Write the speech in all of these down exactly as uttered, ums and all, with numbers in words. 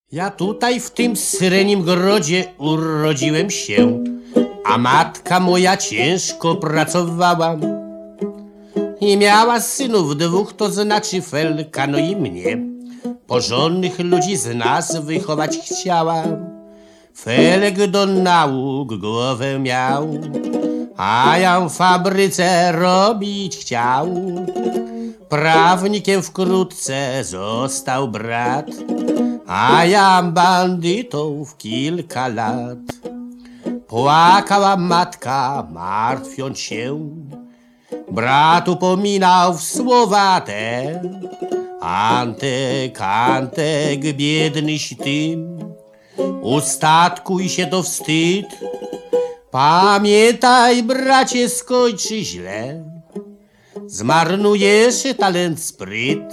Ja tutaj w tym syrenim grodzie urodziłem się, a matka moja ciężko pracowała i miała synów dwóch, to znaczy Felka, no i mnie. Porządnych ludzi z nas wychować chciała. Felek do nauk głowę miał, a ja w fabryce robić chciał. Prawnikiem wkrótce został brat, a ja bandytą w kilka lat. Płakała matka, martwiąc się, brat upominał w słowa te. Antek, Antek, biednyś ty, ustatkuj się, to wstyd. Pamiętaj, bracie, skończy źle, zmarnujesz talent, spryt.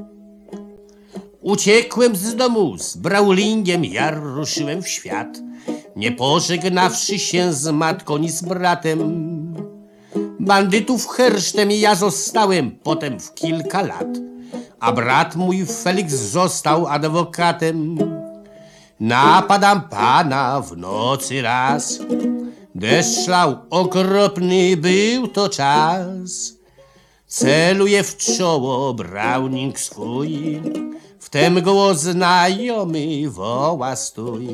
Uciekłem z domu z Braulingiem, ja ruszyłem w świat, nie pożegnawszy się z matką ni z bratem. Bandytów hersztem ja zostałem potem w kilka lat, a brat mój Felix został adwokatem. Napadam pana w nocy raz, deszcz lał okropny był to czas. Celuje w czoło Browning swój, wtem głos znajomy woła stój.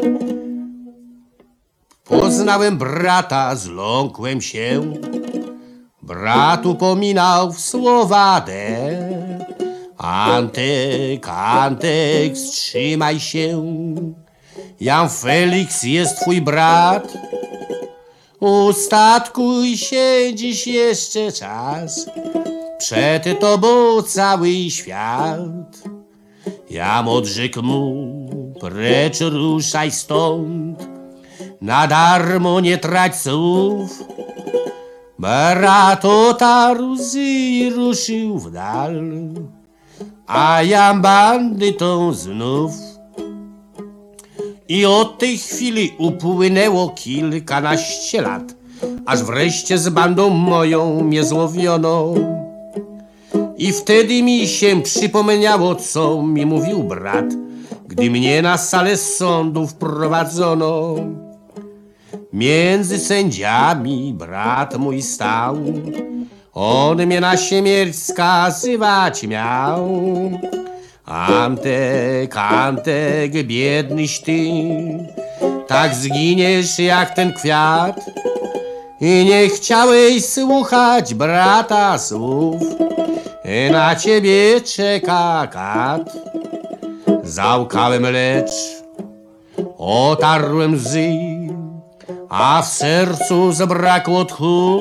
Poznałem brata, zląkłem się, brat upominał w słowa te. Antek, Antek, wstrzymaj się, Jan Felix jest twój brat. Ustatkuj się, dziś jeszcze czas, przed tobą cały świat. Jam odrzekł mu, precz ruszaj stąd, na darmo nie trać słów. Brat otarł łzy i ruszył w dal, a ja bandytą znów. I od tej chwili upłynęło kilkanaście lat, aż wreszcie z bandą moją mnie złowiono. I wtedy mi się przypomniało, co mi mówił brat, gdy mnie na salę sądu wprowadzono. Między sędziami brat mój stał, on mnie na śmierć skazywać miał. Antek, Antek, biednyś ty, tak zginiesz jak ten kwiat. I nie chciałeś słuchać brata słów, na ciebie czeka kat. Załkałem, lecz otarłem łzy, a w sercu zabrakło tchu.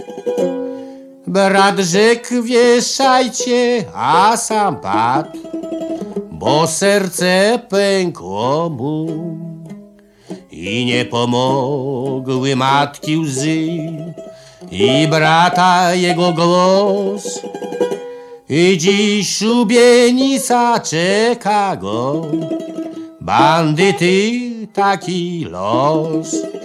Brat rzekł, wieszajcie, a sam padł, bo serce pękło mu. I nie pomogły matki łzy i brata jego głos. I dziś szubienica czeka go, bandyty taki los.